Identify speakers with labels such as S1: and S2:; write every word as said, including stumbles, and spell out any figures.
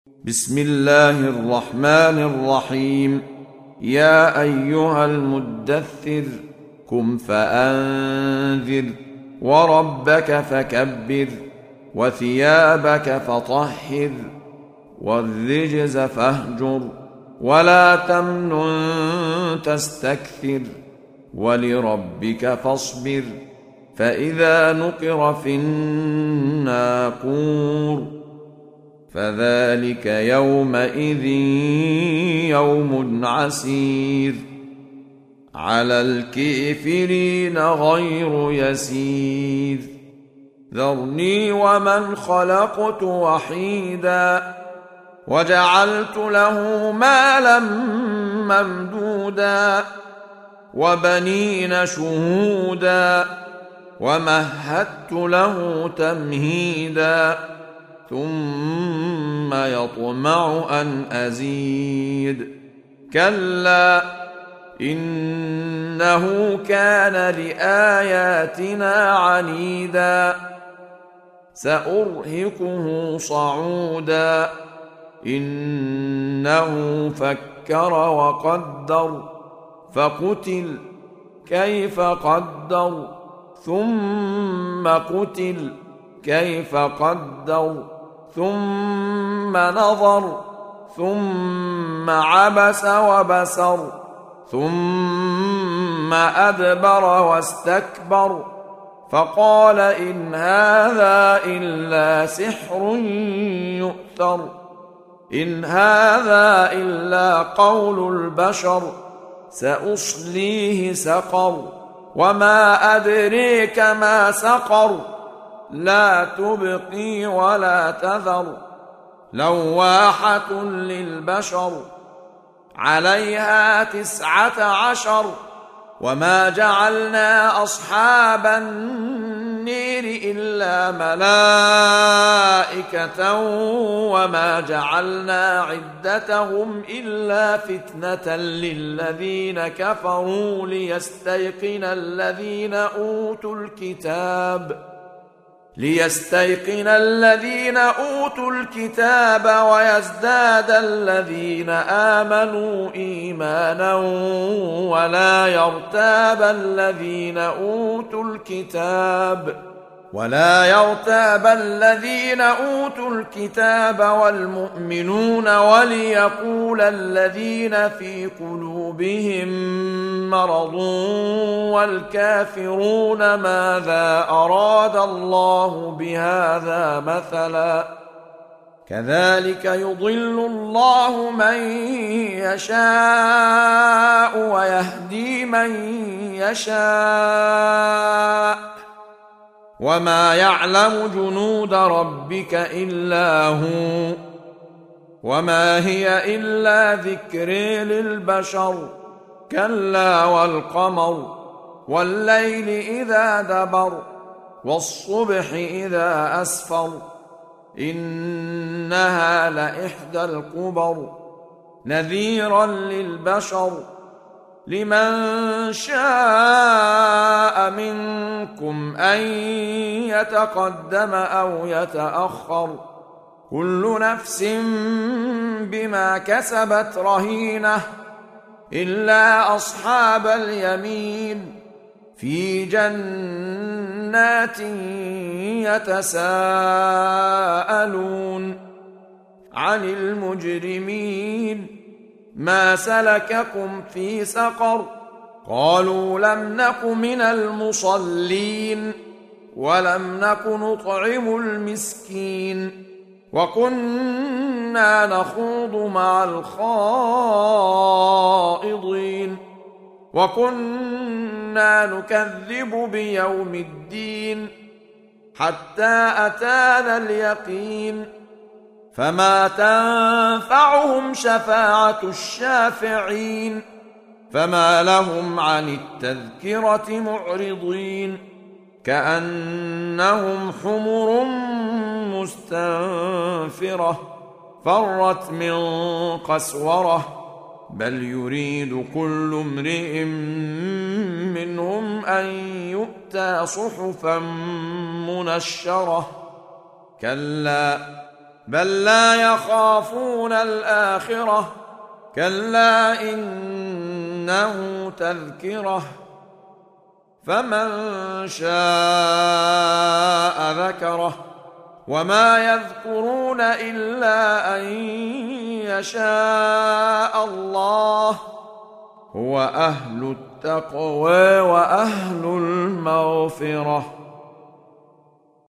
S1: بسم الله الرحمن الرحيم. يا أيها المدثر قم فأنذر وربك فكبر وثيابك فطهر والرجز فاهجر ولا تمنن تستكثر ولربك فاصبر فإذا نقر في الناقور فذلك يومئذ يوم عسير على الكافرين غير يسير. ذرني ومن خلقت وحيدا وجعلت له مالا ممدودا وبنين شهودا ومهدت له تمهيدا ثم يطمع أن أزيد كلا إنه كان لآياتنا عنيدا سأرهقه صعودا إنه فكر وقدر فقتل كيف قدر ثم قتل كيف قدر ثم نظر ثم عبس وبسر ثم أدبر واستكبر فقال إن هذا إلا سحر يؤثر إن هذا إلا قول البشر سأصليه سقر وما أدريك ما سقر لا تبقي ولا تذر لواحة للبشر عليها تسعة عشر وما جعلنا أصحاب النير إلا ملائكة وما جعلنا عدتهم إلا فتنة للذين كفروا ليستيقن الذين أوتوا الكتاب ليستيقن الذين أوتوا الكتاب ويزداد الذين آمنوا إيمانا ولا يرتاب الذين أوتوا الكتاب ولا يرتاب الذين أوتوا الكتاب والمؤمنون وليقول الذين في قلوبهم مرض والكافرون ماذا أراد الله بهذا مثلا كذلك يضل الله من يشاء ويهدي من يشاء وما يعلم جنود ربك إلا هو وما هي إلا ذكر للبشر كلا والقمر والليل إذا دبر والصبح إذا أسفر إنها لإحدى الكبر نذيرا للبشر لمن شاء منكم أن يتقدم أو يتأخر كل نفس بما كسبت رهينة إلا أصحاب اليمين في جنات يتساءلون عن المجرمين ما سلككم في سقر قالوا لم نك من المصلين ولم نك نطعم المسكين وكنا نخوض مع الخائضين وكنا نكذب بيوم الدين حتى أتانا اليقين فما تنفعهم شفاعة الشافعين فما لهم عن التذكرة معرضين كأنهم حمر مستنفرة فرت من قسورة بل يريد كل امرئ منهم أن يؤتى صحفا منشرة كلا بل لا يخافون الآخرة كلا إنه تذكرة فمن شاء ذكره وما يذكرون إلا أن يشاء الله هو أهل التقوى وأهل المغفرة.